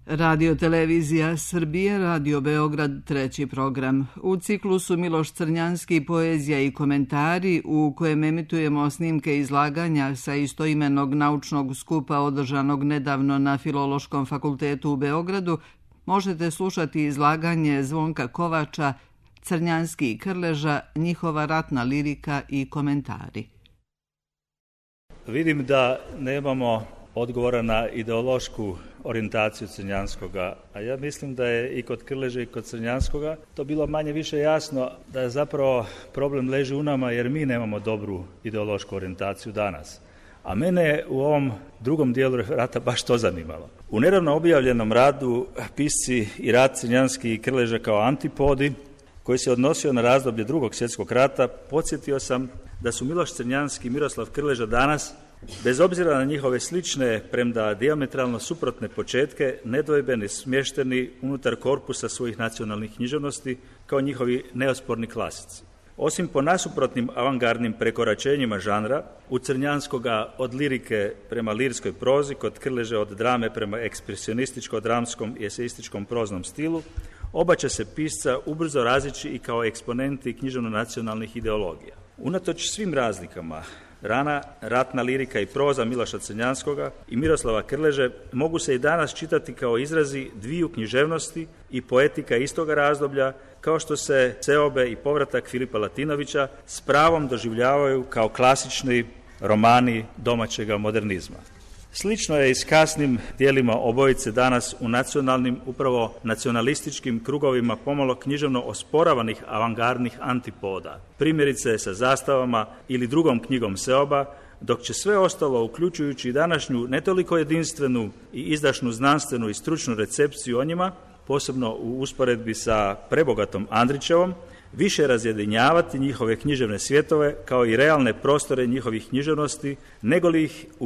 Radio Televizija Srbije, Radio Beograd, treći program. U ciklusu Miloš Crnjanski, poezija i komentari, u kojem emitujemo snimke izlaganja sa istoimenog naučnog skupa održanog nedavno na Filološkom fakultetu u Beogradu, možete slušati izlaganje Zvonka Kovača, Crnjanski i Krleža, njihova ratna lirika i komentari. Vidim da nemamo odgovora na ideološku orijentaciju Crnjanskoga, a ja mislim da je i kod Krleže i kod Crnjanskoga to bilo manje više jasno da je zapravo problem leži u nama jer mi nemamo dobru ideološku orijentaciju danas. A mene je u ovom drugom dijelu referata baš to zanimalo. U nedavno objavljenom radu pisci i rad Crnjanski i Krleža kao antipodi, koji se odnosio na razdoblje Drugog svjetskog rata, podsjetio sam da su Miloš Crnjanski i Miroslav Krleža danas, bez obzira na njihove slične, premda dijametralno suprotne početke, nedvojbeni smješteni unutar korpusa svojih nacionalnih književnosti kao njihovi neosporni klasici. Osim po nasuprotnim avangardnim prekoračenjima žanra, u Crnjanskoga od lirike prema lirskoj prozi, kod Krleže od drame prema ekspresionističko-dramskom i eseističkom proznom stilu, oba će se pisca ubrzo razići i kao eksponenti književno-nacionalnih ideologija. Unatoč svim razlikama, rana ratna lirika i proza Miloša Crnjanskoga i Miroslava Krleže mogu se i danas čitati kao izrazi dviju književnosti i poetika istoga razdoblja, kao što se seobe i povratak Filipa Latinovića s pravom doživljavaju kao klasični romani domaćega modernizma. Slično je i s kasnim dijelima obojice danas u nacionalnim, upravo nacionalističkim krugovima pomalo književno osporavanih avangardnih antipoda, primjerice sa zastavama ili drugom knjigom seoba, dok će sve ostalo, uključujući i današnju ne toliko jedinstvenu i izdašnu znanstvenu i stručnu recepciju o njima, posebno u usporedbi sa prebogatom Andrićevom, više razjedinjavati njihove književne svjetove kao i realne prostore njihovih književnosti, nego li ih u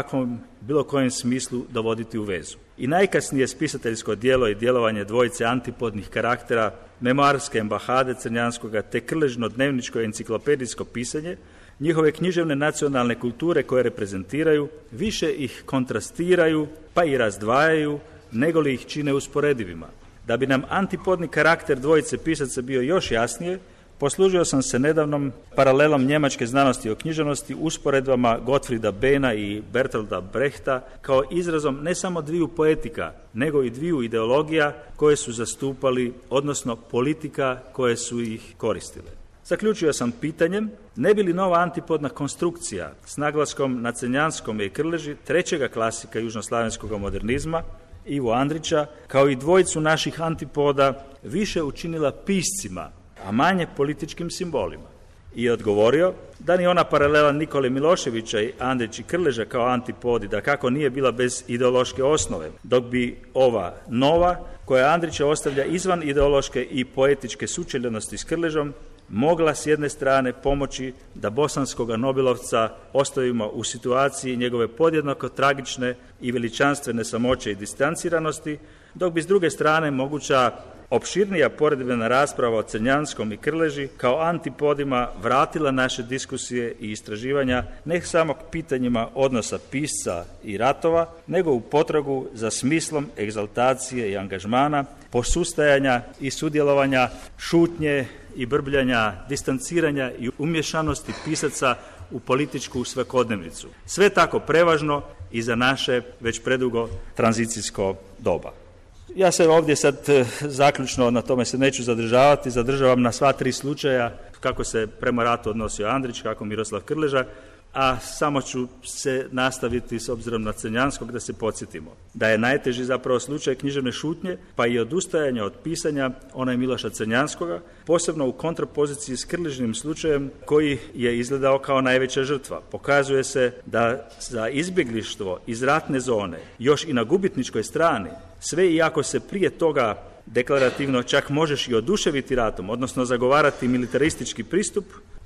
bilo kojem smislu dovoditi u vezu. I najkasnije spisateljsko djelo i djelovanje dvojice antipodnih karaktera, memoarske embahade Crnjanskoga te Krležino dnevničko enciklopedijsko pisanje, njihove književne nacionalne kulture koje reprezentiraju, više ih kontrastiraju pa i razdvajaju, nego li ih čine usporedivima. Da bi nam antipodni karakter dvojice pisaca bio još jasnije, poslužio sam se nedavnom paralelom njemačke znanosti o književnosti usporedbama Gottfrieda Behna i Bertolda Brechta kao izrazom ne samo dviju poetika, nego i dviju ideologija koje su zastupali, odnosno politika koje su ih koristile. Zaključio sam pitanjem, ne bi li nova antipodna konstrukcija s naglaskom na Crnjanskom i Krleži, trećega klasika južnoslavenskog modernizma, Ivo Andrića, kao i dvojicu naših antipoda, više učinila piscima, a manje političkim simbolima. I odgovorio da ni ona paralela Nikole Miloševića i Andrić i Krleža kao antipodi dakako nije bila bez ideološke osnove, dok bi ova nova, koja Andrića ostavlja izvan ideološke i poetičke sučeljenosti s Krležom, mogla s jedne strane pomoći da bosanskoga Nobelovca ostavimo u situaciji njegove podjednako tragične i veličanstvene samoće i distanciranosti, dok bi s druge strane moguća opširnija poredbena rasprava o Crnjanskom i Krleži kao antipodima vratila naše diskusije i istraživanja ne samo k pitanjima odnosa pisca i ratova, nego u potragu za smislom egzaltacije i angažmana, posustajanja i sudjelovanja, šutnje i brbljanja, distanciranja i umješanosti pisaca u političku svakodnevnicu. Sve tako prevažno i za naše već predugo tranzicijsko doba. Ja se ovdje sad zaključno, na tome se neću zadržavam na sva tri slučaja, kako se prema ratu odnosio Andrić, kako Miroslav Krleža, a samo ću se nastaviti s obzirom na Crnjanskog da se podsjetimo. Da je najteži zapravo slučaj književne šutnje, pa i odustajanja od pisanja onaj Miloša Crnjanskoga, posebno u kontrapoziciji s Krležinim slučajem koji je izgledao kao najveća žrtva. Pokazuje se da za izbjeglištvo iz ratne zone, još i na gubitničkoj strani, sve iako se prije toga deklarativno čak možeš i oduševiti ratom, odnosno zagovarati militaristički pristup,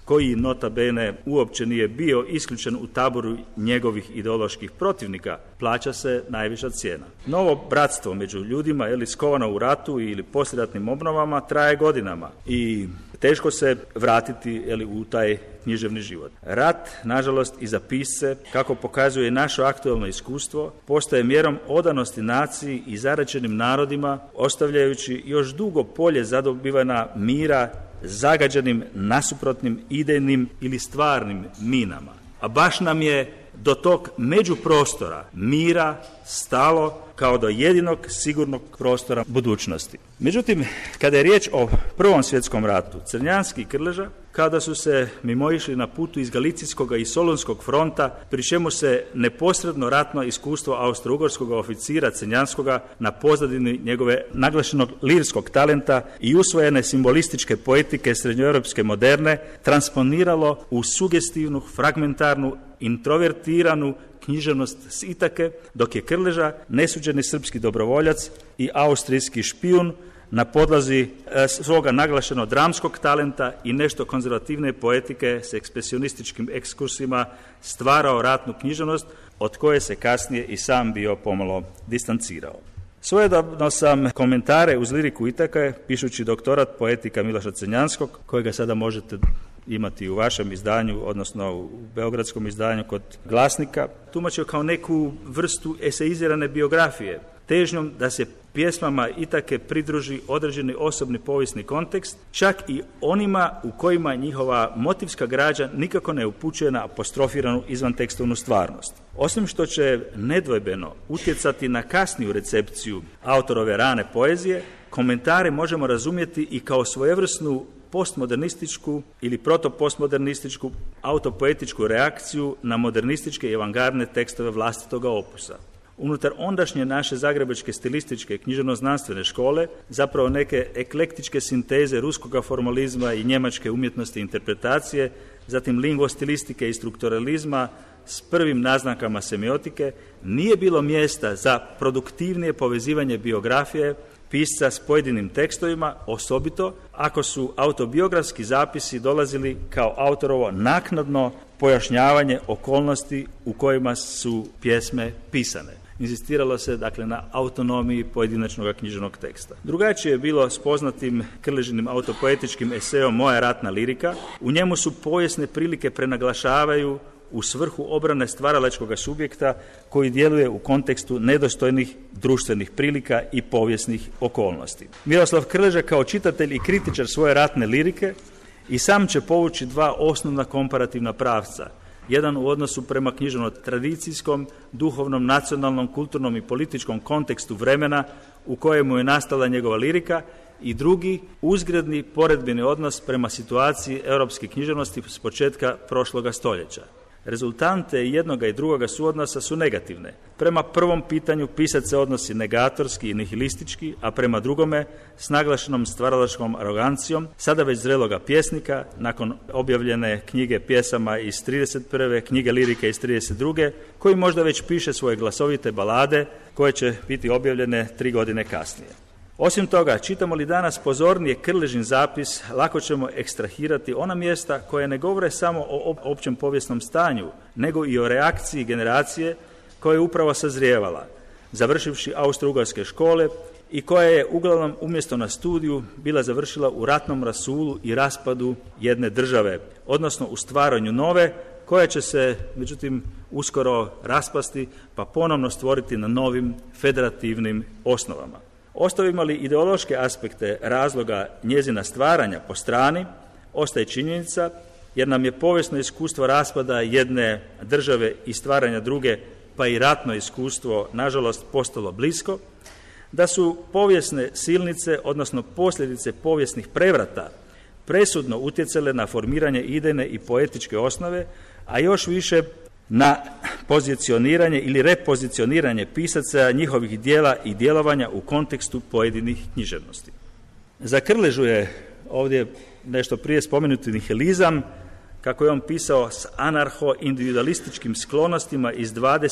koji nota bene uopće nije bio isključen u taboru njegovih ideoloških protivnika, plaća se najviša cijena. Novo bratstvo među ljudima, skovano u ratu ili poslijeratnim obnovama, traje godinama i teško se vratiti u taj književni život. Rat, nažalost, i za pisce, kako pokazuje naše aktualno iskustvo, postaje mjerom odanosti naciji i zaraćenim narodima, ostavljajući još dugo polje zadobivana mira zagađenim nasuprotnim idejnim ili stvarnim minama. A baš nam je do tog međuprostora mira stalo kao do jedinog sigurnog prostora budućnosti. Međutim, kada je riječ o Prvom svjetskom ratu, Crnjanski i Krleža, kada su se mimoišli na putu iz Galicijskog i Solunskog fronta, pri čemu se neposredno ratno iskustvo austro-ugorskog oficira Crnjanskoga na pozadini njegove naglašenog lirskog talenta i usvojene simbolističke poetike srednjoeuropske moderne transponiralo u sugestivnu, fragmentarnu, introvertiranu književnost s Itake, dok je Krleža, nesuđeni srpski dobrovoljac i austrijski špijun, na podlazi svoga naglašeno dramskog talenta i nešto konzervativne poetike s ekspresionističkim ekskursima stvarao ratnu književnost, od koje se kasnije i sam bio pomalo distancirao. Svojedobno sam komentare uz liriku Itake, pišući doktorat poetika Miloša Crnjanskog, kojega sada možete imati u vašem izdanju, odnosno u beogradskom izdanju kod Glasnika, tumačio kao neku vrstu eseizirane biografije, težnjom da se pjesmama Itake pridruži određeni osobni povijesni kontekst, čak i onima u kojima njihova motivska građa nikako ne upućuje na apostrofiranu izvantekstovnu stvarnost. Osim što će nedvojbeno utjecati na kasniju recepciju autorove rane poezije, komentare možemo razumjeti i kao svojevrsnu postmodernističku ili protopostmodernističku autopoetičku reakciju na modernističke i avangardne tekstove vlastitoga opusa. Unutar ondašnje naše zagrebačke stilističke književno-znanstvene škole, zapravo neke eklektičke sinteze ruskoga formalizma i njemačke umjetnosti interpretacije, zatim lingvostilistike i strukturalizma s prvim naznakama semiotike, nije bilo mjesta za produktivnije povezivanje biografije pisca s pojedinim tekstovima, osobito ako su autobiografski zapisi dolazili kao autorovo naknadno pojašnjavanje okolnosti u kojima su pjesme pisane. Inzistiralo se, dakle, na autonomiji pojedinačnog književnog teksta. Drugačije je bilo s poznatim Krležinim autopoetičkim eseom Moja ratna lirika. U njemu su povijesne prilike prenaglašavaju u svrhu obrane stvaralačkog subjekta koji djeluje u kontekstu nedostojnih društvenih prilika i povijesnih okolnosti. Miroslav Krleža kao čitatelj i kritičar svoje ratne lirike i sam će povući dva osnovna komparativna pravca. Jedan u odnosu prema književno-tradicijskom, duhovnom, nacionalnom, kulturnom i političkom kontekstu vremena u kojemu je nastala njegova lirika, i drugi uzgredni poredbeni odnos prema situaciji europske književnosti s početka prošloga stoljeća. Rezultante jednoga i drugoga suodnosa su negativne. Prema prvom pitanju pisac se odnosi negatorski i nihilistički, a prema drugome s naglašenom stvaralačkom arogancijom, sada već zreloga pjesnika, nakon objavljene knjige pjesama iz 31. knjige lirike iz 32. koji možda već piše svoje glasovite balade koje će biti objavljene 3 godine kasnije. Osim toga, čitamo li danas pozornije Krležin zapis, lako ćemo ekstrahirati ona mjesta koje ne govore samo o općem povijesnom stanju, nego i o reakciji generacije koja je upravo sazrijevala, završivši austro-ugarske škole i koja je uglavnom umjesto na studiju bila završila u ratnom rasulu i raspadu jedne države, odnosno u stvaranju nove, koja će se, međutim, uskoro raspasti pa ponovno stvoriti na novim federativnim osnovama. Ostavimo li ideološke aspekte razloga njezina stvaranja po strani, ostaje činjenica, jer nam je povijesno iskustvo raspada jedne države i stvaranja druge, pa i ratno iskustvo, nažalost, postalo blisko, da su povijesne silnice, odnosno posljedice povijesnih prevrata, presudno utjecale na formiranje idejne i poetičke osnove, a još više na pozicioniranje ili repozicioniranje pisaca, njihovih dijela i djelovanja u kontekstu pojedinih književnosti. Za Krležu je ovdje nešto prije spomenuti nihilizam, kako je on pisao s anarho-individualističkim sklonostima iz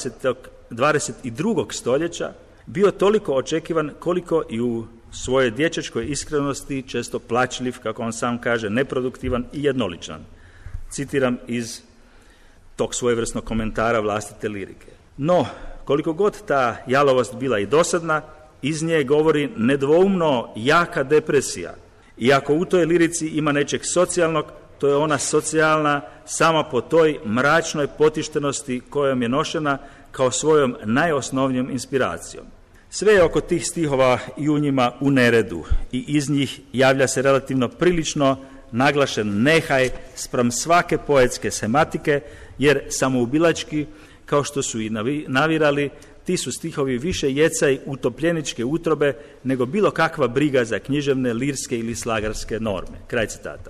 22. stoljeća, bio toliko očekivan koliko i u svojoj dječačkoj iskrenosti često plačljiv, kako on sam kaže, neproduktivan i jednoličan. citiram iz tog svojevrsnog komentara vlastite lirike. No, koliko god ta jalovost bila i dosadna, iz nje govori nedvoumno jaka depresija. I ako u toj lirici ima nečeg socijalnog, to je ona socijalna sama po toj mračnoj potištenosti kojom je nošena kao svojom najosnovnijom inspiracijom. Sve je oko tih stihova i u njima u neredu i iz njih javlja se relativno prilično naglašen nehaj spram svake poetske sematike, jer samoubilački, kao što su i navirali, ti su stihovi više jecaj utopljeničke utrobe nego bilo kakva briga za književne, lirske ili slagarske norme. Kraj citata.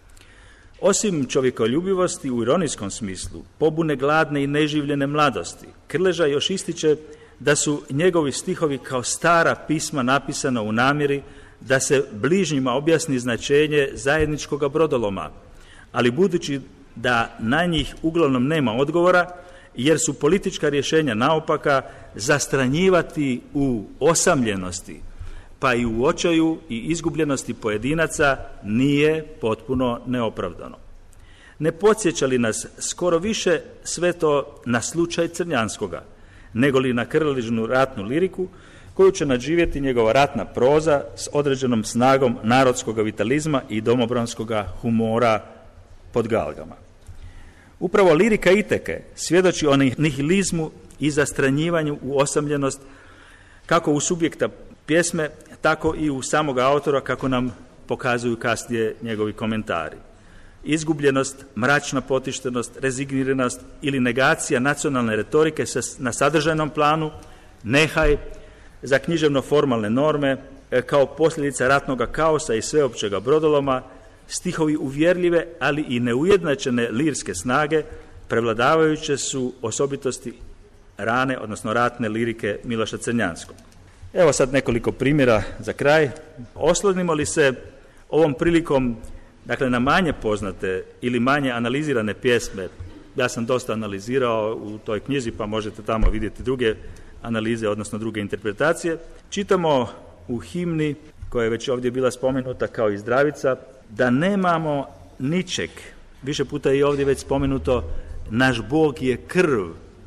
Osim čovjekoljubivosti u ironijskom smislu, pobune gladne i neživljene mladosti, Krleža još ističe da su njegovi stihovi kao stara pisma napisana u namjeri da se bližnjima objasni značenje zajedničkog brodoloma, ali budući da na njih uglavnom nema odgovora, jer su politička rješenja naopaka, zastranjivati u osamljenosti, pa i u očaju i izgubljenosti pojedinaca nije potpuno neopravdano. Ne podsjeća li nas skoro više sve to na slučaj Crnjanskoga, nego li na Krležinu ratnu liriku, koju će nadživjeti njegova ratna proza s određenom snagom narodskog vitalizma i domobranskog humora pod galgama. Upravo lirika Iteke svjedoči o nihilizmu i zastranjivanju u osamljenost kako u subjekta pjesme, tako i u samog autora, kako nam pokazuju kasnije njegovi komentari. Izgubljenost, mračna potištenost, rezigniranost ili negacija nacionalne retorike na sadržajnom planu, nehaj za književno-formalne norme kao posljedica ratnog kaosa i sveopćega brodoloma, stihovi uvjerljive, ali i neujednačene lirske snage prevladavajuće su osobitosti rane, odnosno ratne lirike Miloša Crnjanskog. Evo sad nekoliko primjera za kraj. Oslonimo li se ovom prilikom, dakle, na manje poznate ili manje analizirane pjesme, ja sam dosta analizirao u toj knjizi, pa možete tamo vidjeti druge analize, odnosno druge interpretacije. Čitamo u himni, koja je već ovdje bila spomenuta kao i Zdravica, da nemamo ničeg. Više puta je i ovdje već spomenuto, naš Bog je krv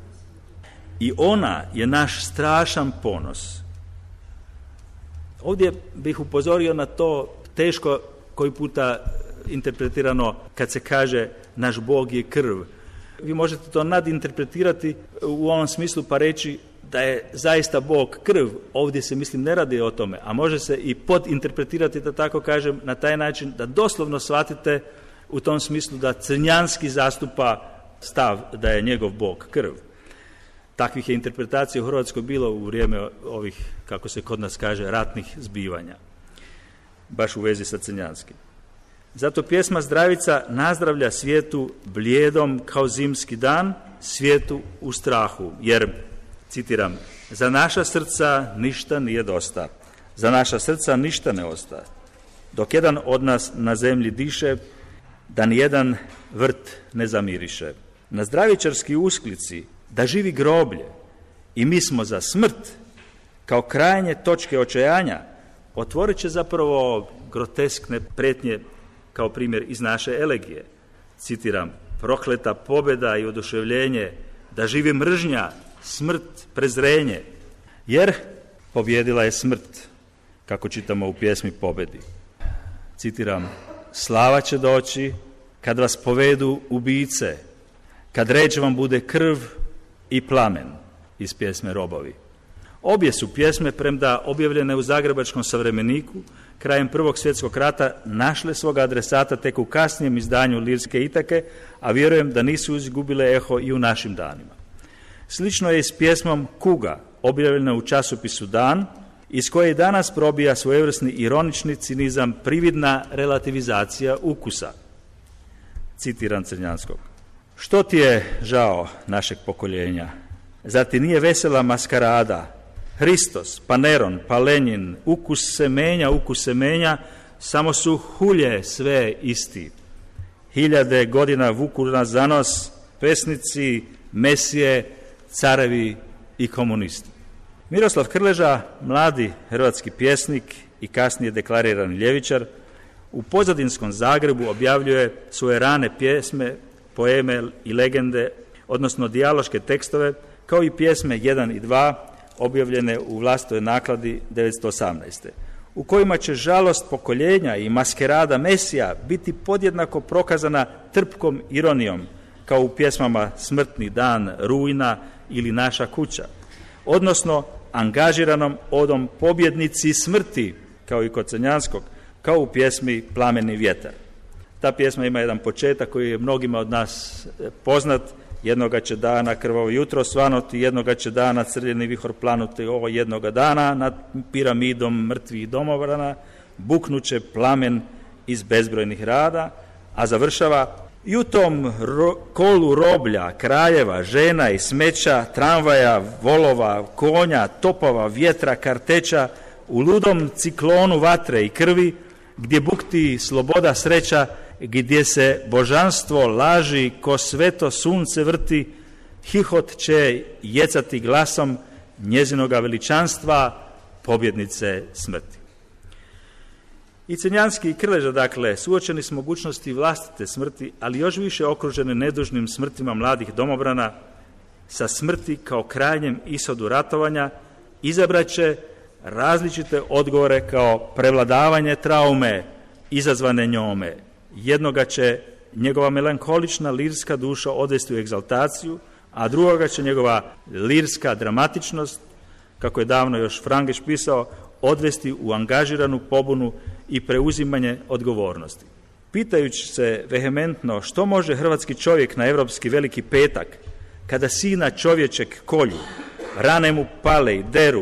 i ona je naš strašan ponos. Ovdje bih upozorio na to teško koji puta interpretirano kad se kaže naš Bog je krv. Vi možete to nadinterpretirati u onom smislu pa reći da je zaista Bog krv. Ovdje se, mislim, ne radi o tome, a može se i podinterpretirati, da tako kažem, na taj način da doslovno shvatite u tom smislu da Crnjanski zastupa stav da je njegov Bog krv. Takvih je interpretacija u Hrvatskoj bilo u vrijeme ovih, kako se kod nas kaže, ratnih zbivanja, baš u vezi sa Crnjanskim. Zato pjesma Zdravica nazdravlja svijetu blijedom kao zimski dan, svijetu u strahu, jer, citiram, za naša srca ništa nije dosta, za naša srca ništa ne osta. Dok jedan od nas na zemlji diše, da nijedan vrt ne zamiriše. Na zdravičarski usklici da živi groblje i mi smo za smrt, kao krajnje točke očajanja, otvorit će zapravo groteskne prijetnje kao primjer iz naše elegije. Citiram, prokleta pobjeda i oduševljenje, da živi mržnja, smrt, prezrenje, jer pobjedila je smrt, kako čitamo u pjesmi Pobjedi. Citiram, slava će doći kad vas povedu ubice, kad reč vam bude krv i plamen, iz pjesme Robovi. Obje su pjesme, premda objavljene u Zagrebačkom Savremeniku krajem Prvog svjetskog rata, našle svoga adresata tek u kasnijem izdanju lirske Itake, a vjerujem da nisu izgubile eho i u našim danima. Slično je i s pjesmom Kuga, objavljena u časopisu Dan, iz koje i danas probija svojevrsni ironični cinizam, prividna relativizacija ukusa. Citiram Crnjanskog. Što ti je žao našeg pokoljenja? Zar ti nije vesela maskarada? Hristos, pa Neron, pa Lenjin, ukus se menja, samo su hulje sve isti. 1000 godina vuku nas za nos pesnici, mesije, carevi i komunisti. Miroslav Krleža, mladi hrvatski pjesnik i kasnije deklarirani ljevičar, u pozadinskom Zagrebu objavljuje svoje rane pjesme poeme i legende, odnosno dijaloške tekstove, kao i pjesme 1 i 2, objavljene u vlastitoj nakladi 1918. u kojima će žalost pokoljenja i maskerada Mesija biti podjednako prokazana trpkom ironijom, kao u pjesmama Smrtni dan, Rujna ili Naša kuća, odnosno angažiranom odom pobjednici smrti, kao i kod Crnjanskog, kao u pjesmi Plameni vjetar. Ta pjesma ima jedan početak koji je mnogima od nas poznat. Jednoga će dana krvavo jutro svanuti, jednoga će dana crljeni vihor planuti, ovo jednoga dana nad piramidom mrtvih domobrana buknuće plamen iz bezbrojnih rada, a završava: i u tom kolu roblja, kraljeva, žena i smeća, tramvaja, volova, konja, topova, vjetra, karteća, u ludom ciklonu vatre i krvi, gdje bukti sloboda, sreća, gdje se božanstvo laži ko sveto sunce vrti, hihot će jecati glasom njezinoga veličanstva, pobjednice smrti. I Crnjanski i Krleža, dakle, suočeni s mogućnosti vlastite smrti, ali još više okružene nedužnim smrtima mladih domobrana, sa smrti kao krajnjem ishodu ratovanja, izabraće različite odgovore kao prevladavanje traume izazvane njome. Jednoga će njegova melankolična lirska duša odvesti u egzaltaciju, a drugoga će njegova lirska dramatičnost, kako je davno još Frangeš pisao, odvesti u angažiranu pobunu i preuzimanje odgovornosti. Pitajući se vehementno što može hrvatski čovjek na europski veliki petak, kada sina čovječeg kolju, rane mu pale i deru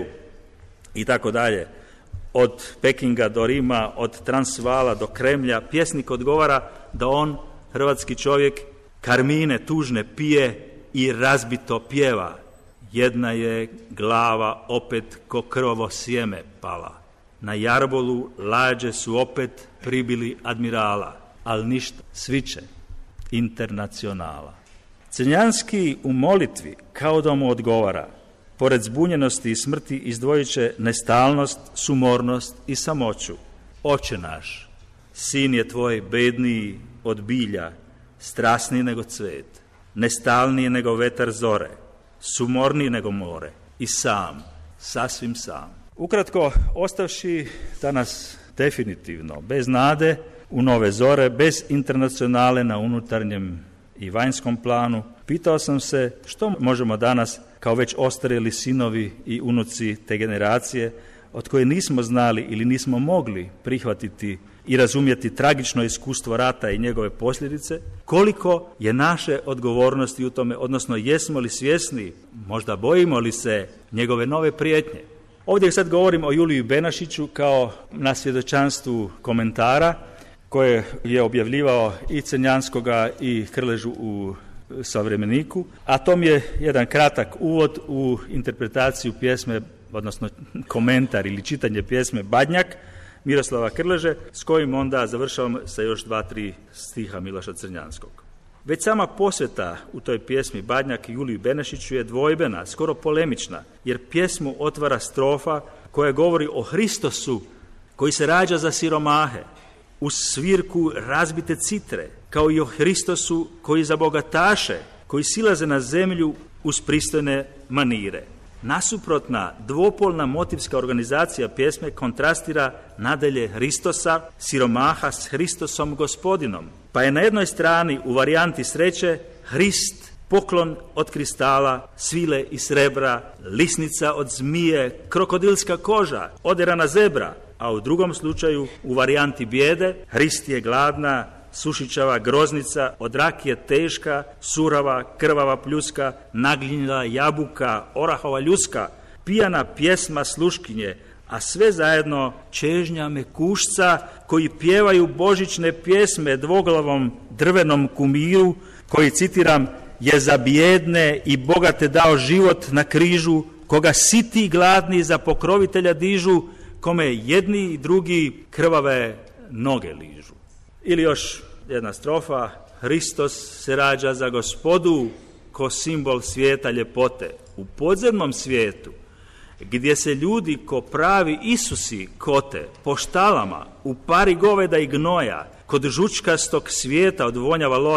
i tako dalje, od Pekinga do Rima, od Transvala do Kremlja, pjesnik odgovara da on, hrvatski čovjek, karmine tužne pije i razbito pjeva. Jedna je glava opet ko krvavo sjeme pala. Na jarbolu lađe su opet pribili admirala, ali ništa, sviće, internacionala. Crnjanski u molitvi kao da mu odgovara: pored zbunjenosti i smrti izdvojit će nestalnost, sumornost i samoću. Oče naš, sin je tvoj bedniji od bilja, strasniji nego cvet, nestalniji nego vetar zore, sumorniji nego more i sam, sasvim sam. Ukratko, ostavši danas definitivno bez nade u nove zore, bez internacionale na unutarnjem i vanjskom planu, pitao sam se što možemo danas, kao već ostarjeli sinovi i unuci te generacije, od koje nismo znali ili nismo mogli prihvatiti i razumjeti tragično iskustvo rata i njegove posljedice, koliko je naše odgovornosti u tome, odnosno jesmo li svjesni, možda bojimo li se njegove nove prijetnje. Ovdje sad govorim o Juliju Benašiću kao na svjedočanstvu komentara koje je objavljivao i Crnjanskoga i Krležu u Savremeniku, a to mi je jedan kratak uvod u interpretaciju pjesme, odnosno komentar ili čitanje pjesme Badnjak Miroslava Krleže, s kojim onda završavam sa još 2-3 stiha Miloša Crnjanskog. Već sama posveta u toj pjesmi Badnjak Juliju Benašiću je dvojbena, skoro polemična, jer pjesmu otvara strofa koja govori o Hristosu koji se rađa za siromahe, uz svirku razbite citre, kao i o Hristosu koji za bogataše, koji silaze na zemlju uz pristojne manire. Nasuprotna, dvopolna motivska organizacija pjesme kontrastira nadalje Hristosa, siromaha s Hristosom gospodinom. Pa je na jednoj strani u varijanti sreće Hrist, poklon od kristala, svile i srebra, lisnica od zmije, krokodilska koža, oderana zebra, a u drugom slučaju u varijanti bijede Hrist je gladna, sušićava groznica, od rakije teška, surava, krvava pljuska, naginjala jabuka, orahova ljuska, pijana pjesma sluškinje, a sve zajedno čežnja mekušca koji pjevaju božićne pjesme dvoglavom drvenom kumiru koji, citiram, je za bijedne i bogate dao život na križu, koga siti i gladni za pokrovitelja dižu, kome jedni i drugi krvave noge ližu. Ili još jedna strofa: Hristos se rađa za gospodu ko simbol svijeta ljepote. U podzemnom svijetu, gdje se ljudi ko pravi Isusi kote po štalama, u pari goveda i gnoja, kod žučkastog svijeta od vonjava loja,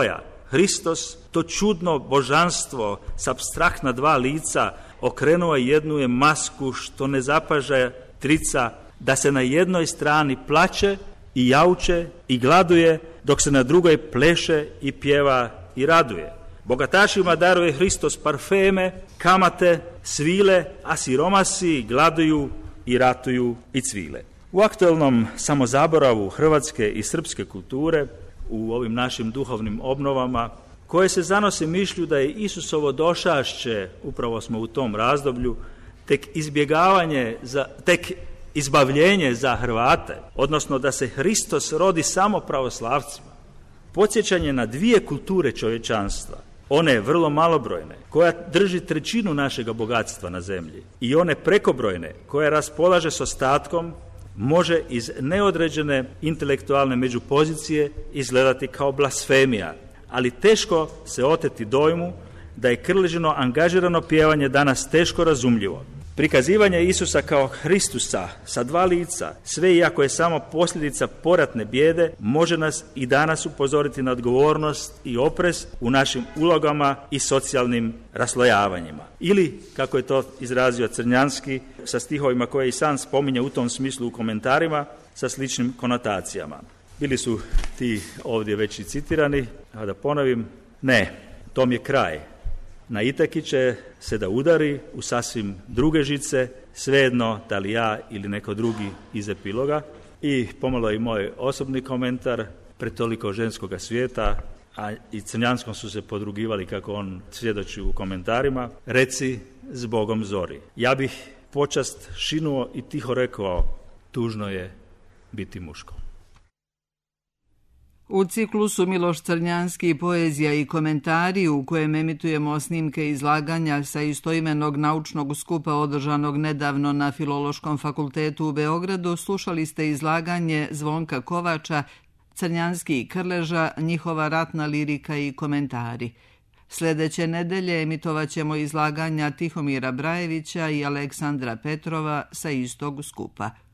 Hristos, to čudno božanstvo s apstraktna dva lica, okrenuo jednu je masku što ne zapaže trica, da se na jednoj strani plače i jauče i gladuje, dok se na drugoj pleše i pjeva i raduje. Bogatašima daruje Hristos parfeme, kamate, svile, a siromasi gladuju i ratuju i cvile. U aktualnom samozaboravu hrvatske i srpske kulture, u ovim našim duhovnim obnovama, koje se zanose mišlju da je Isusovo došašće, upravo smo u tom razdoblju, tek izbavljenje za Hrvate, odnosno da se Hristos rodi samo pravoslavcima. Podsjećanje na dvije kulture čovječanstva, one vrlo malobrojne, koja drži trećinu našega bogatstva na zemlji, i one prekobrojne, koja raspolaže s ostatkom, može iz neodređene intelektualne međupozicije izgledati kao blasfemija, ali teško se oteti dojmu da je Krležino angažirano pjevanje danas teško razumljivo. Prikazivanje Isusa kao Hristusa sa dva lica, sve iako je samo posljedica poratne bijede, može nas i danas upozoriti na odgovornost i oprez u našim ulogama i socijalnim raslojavanjima. Ili, kako je to izrazio Crnjanski, sa stihovima koje i sam spominje u tom smislu u komentarima, sa sličnim konotacijama. Bili su ti ovdje već i citirani, a da ponovim, ne, tom je kraj. Na Itaki će se da udari u sasvim druge žice, svejedno da li ja ili neko drugi iz epiloga. I pomalo i moj osobni komentar, pred toliko ženskoga svijeta, a i Crnjanskom su se podrugivali kako on svjedoči u komentarima, reci s Bogom zori. Ja bih počast šinuo i tiho rekao, tužno je biti muško. U ciklusu Miloš Crnjanski, poezija i komentari, u kojem emitujemo snimke izlaganja sa istoimenog naučnog skupa održanog nedavno na Filološkom fakultetu u Beogradu, slušali ste izlaganje Zvonka Kovača, Crnjanski i Krleža, njihova ratna lirika i komentari. Sljedeće nedelje emitovat ćemo izlaganja Tihomira Brajevića i Aleksandra Petrova sa istog skupa.